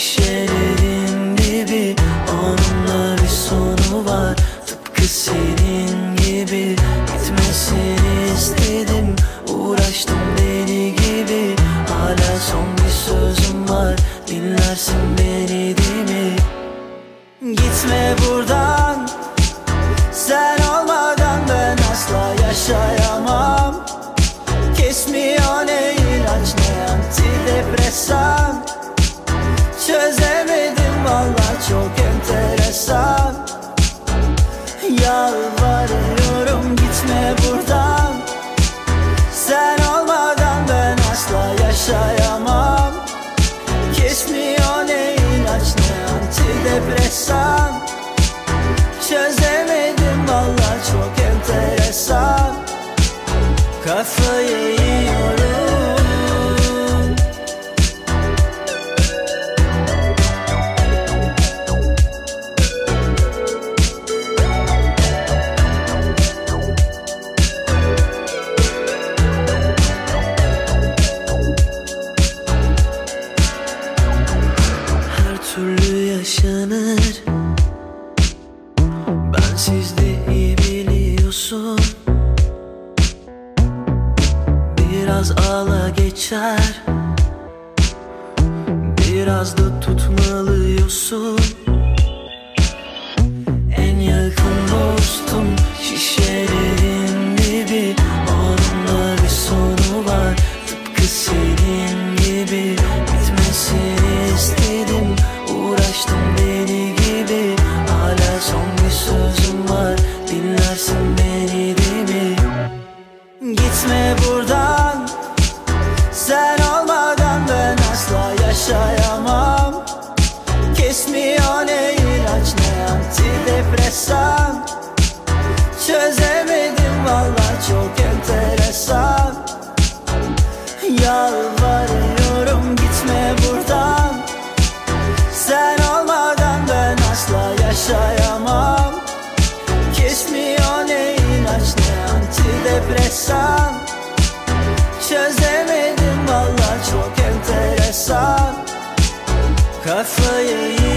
şişelerin gibi. Onunla bir sonu var, tıpkı senin gibi. Gitmesini istedim, uğraştım deli gibi. Hala son bir sözüm var, dinlersin beni değil mi? Gitme buradan, sen olmadan ben asla yaşayamam. Kesmiyor ne ilaç ne antidepresan. Çözemedim vallahi, çok enteresan. Yalvarıyorum gitme buradan, sen olmadan ben asla yaşayamam. Kesmiyor ne ilaç ne antidepresan. Çözemedim vallahi, çok enteresan. Kafayı yiyorum. Her türlü yaşanır, bensiz de iyi biliyorsun. Biraz ağla geçer, biraz da tutmalıyorsun. En yakın dostum şişelerin gibi. Onunla bir sonu var, tıpkı senin gibi. Gitmesini istedim, uğraştım deli gibi. Hala son bir sözüm var, dinlersin beni değil mi? Gitme buradan, sen olmadan ben asla yaşayamam. Kesmiyor ne ilaç ne antidepresan. Çözemedim vallahi, çok enteresan. Yalvarıyorum gitme buradan, sen olmadan ben asla yaşayamam. Kesmiyor ne ilaç ne antidepresan. Çözemedim vallahi, çok enteresan. Kafayı